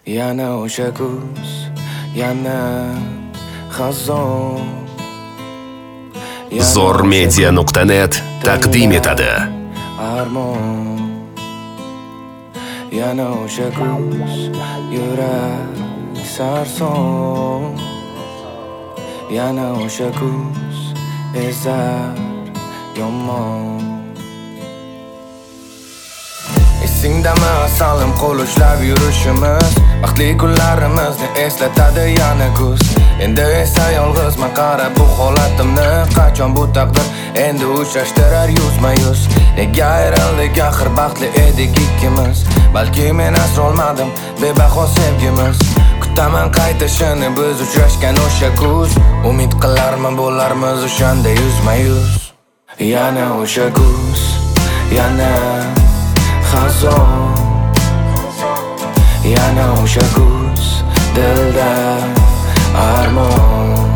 Yana o'sha kuz, yana xazon. Zormedia.net taqdim etadi. Armon. Yana o'sha kuz, yurak sarson. Yana o'sha kuz, ezar yomon. Esingdami asalim qo'l ushlab yurishimiz, baxtli kunlarimizni eslatadi yana kuz. Endi esa yolg'izman, qara bu holatimni, qachon bu taqdir endi uchrashtirar yuzma-yuz. Nega ayrildik, axir baxtli edik ikkimiz, balki men asrolmadim bebaho sevgimiz. Kutaman qaytishini biz uchrashgan o'sha kuz, umid qilarman bo'larmiz o'shanda yuzma-yuz. Yana o'sha kuz, yana xazon. Yana o'sha kuz, dilda armon.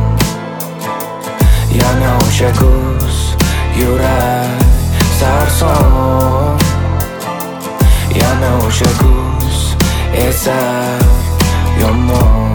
Yana o'sha kuz, yurak sarson. Yana o'sha kuz, esar yomon.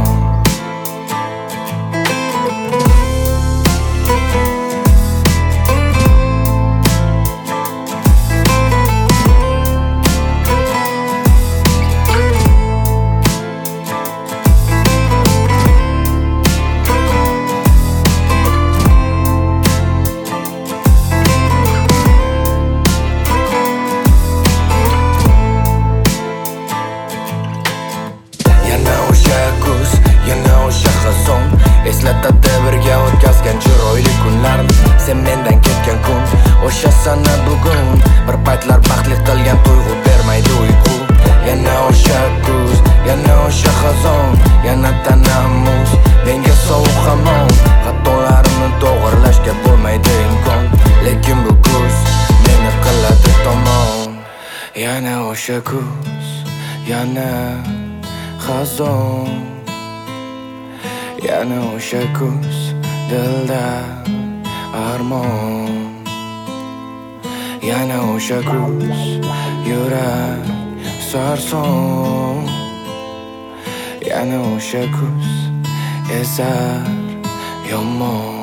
Eslatadi birga o'tkazgan chiroyli kunlarni, sen mendan ketgan kun, o'sha sana bugun. Bir paytlar baxtli qilgan tuyg'u bermaydi uyqu. Yana o'sha kuz, yana o'sha xazon, yana tanamiz menga sovuq hamon. Xatolarimni to'g'rilashga bo'lmaydi imkon, lekin bu kuz meni qiladi tomon. Yana o'sha kuz, yana xazon. Yana o'sha kuz, dilda armon. Yana o'sha kuz, yurak sarson. Yana o'sha kuz, ezar yomon.